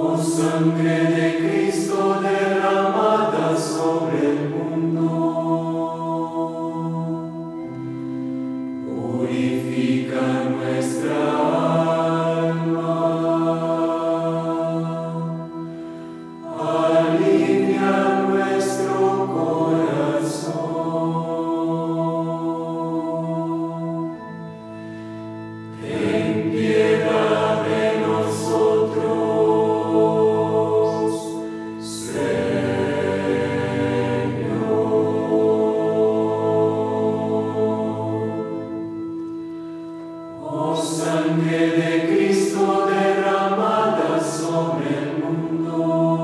Sangre de Cristo derramada sobre el mundo, purifica nuestra alma, alivia nuestro corazón. Ten piedad de nosotros. Sangre de Cristo derramada sobre el mundo,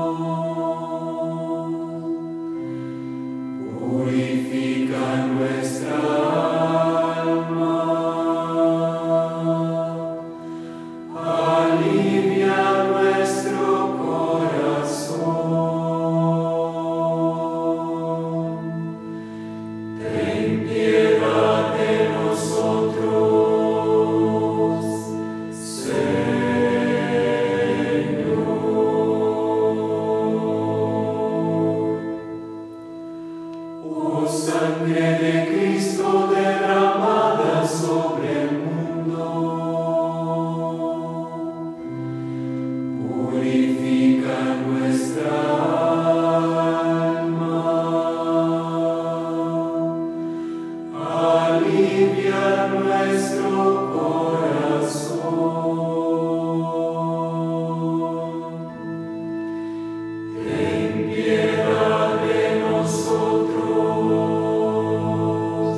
purifica nuestra alma, alivia nuestro corazón. Ten piedad de nosotros. Sangre de Cristo derramada sobre el mundo, purifica nuestra alma, alivia nuestro corazón. Ten piedad de nosotros.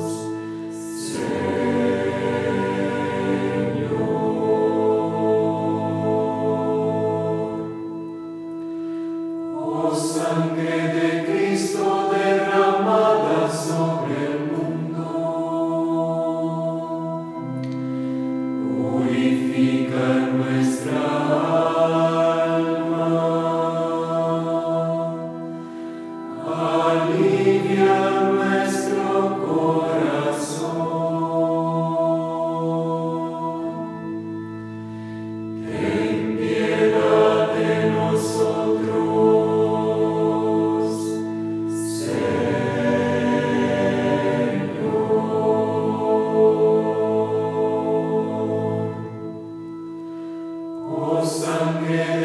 Sangre de Cristo derramada sobre el mundo, purifica nuestra alma, alivia nuestro corazón. Ten piedad de nosotros. Sangre